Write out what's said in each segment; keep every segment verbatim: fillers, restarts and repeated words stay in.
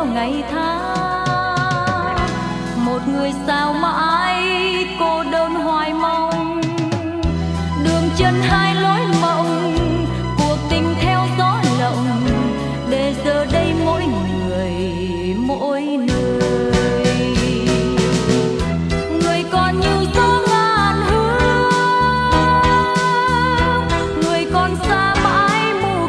theo ngày tháng. Một người sao mãi cô đơn hoài mong, đường chân hai lối mộng, cuộc tình theo gió lộng, để giờ đây mỗi người mỗi nơi. Người còn như gió ngàn hướng, người còn xa mãi mù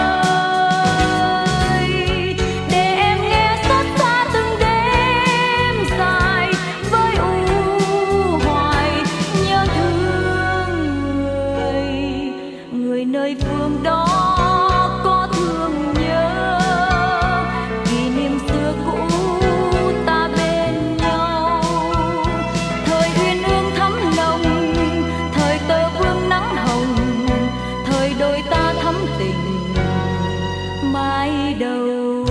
khơi, để em nghe xót xa từng đêm dài với u hoài nhớ thương người. Người nơi phương đó có thương nhớ kỷ niệm xưa cũ ta bên nhau. Thời uyên ương thắm nồng, thời tơ vương nắng hồng, thời đôi ta thắm tình mãi đâu.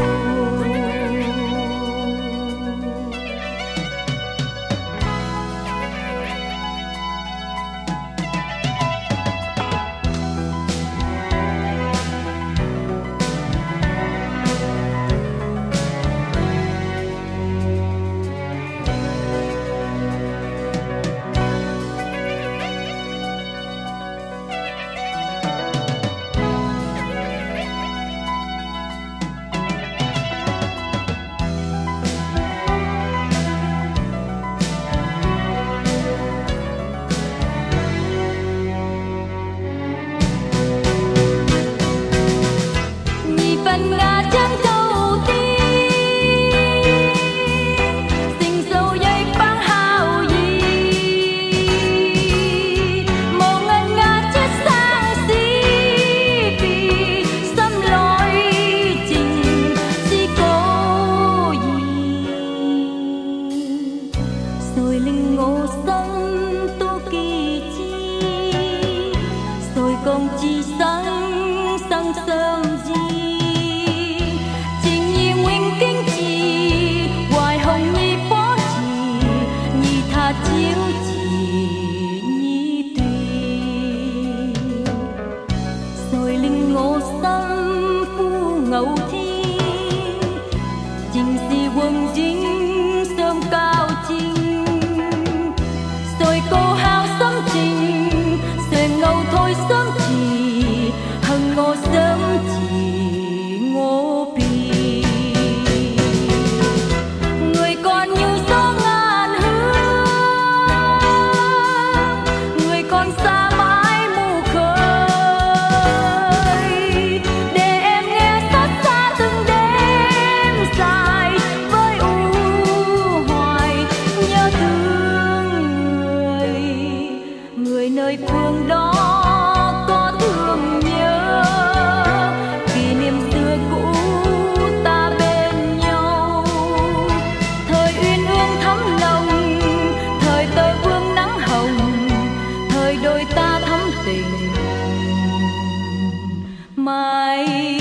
Phần ngà chân cầu tiên, tình dấu dây băng hào gì, màu ngân nga chết sang xí vì xâm lối tình si cô gì. Rồi linh ngô sân tu kỳ chi, rồi công chi sang sang sớm gì. Chiếu chỉ nhi tùy, rồi linh ngô xâm phu ngẫu thi, trình si quân chính sớm cao chinh, rồi cô hao sớm trình, rồi ngầu thôi sớm chỉ, hằng ngô sớm chỉ ngô pi. Người còn như gió ngàn hướng, còn xa mãi mù khơi, để em nghe xót xa từng đêm dài với u hoài nhớ thương người. Người nơi phương đó có thương nhớ kỷ niệm xưa cũ ta bên nhau. Thời uyên ương thắm nồng, thời tơ vương nắng hồng, thời đôi ta thắm tình mãi